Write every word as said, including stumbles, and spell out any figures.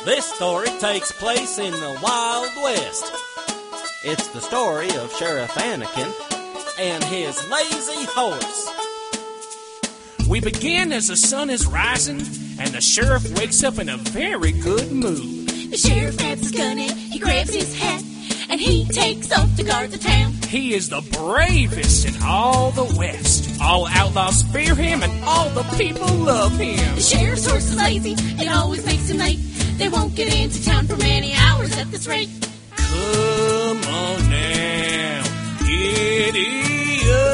This story takes place in the Wild West. It's the story of Sheriff Anakin and his lazy horse. We begin as the sun is rising, and the sheriff wakes up in a very good mood. The sheriff grabs his gun and he grabs his hat, and he takes off to guard the town. He is the bravest in all the West. All outlaws fear him, and all the people love him. The sheriff's horse is lazy, it always makes him late. They won't get into town for many hours at this rate. Come on now, giddy up.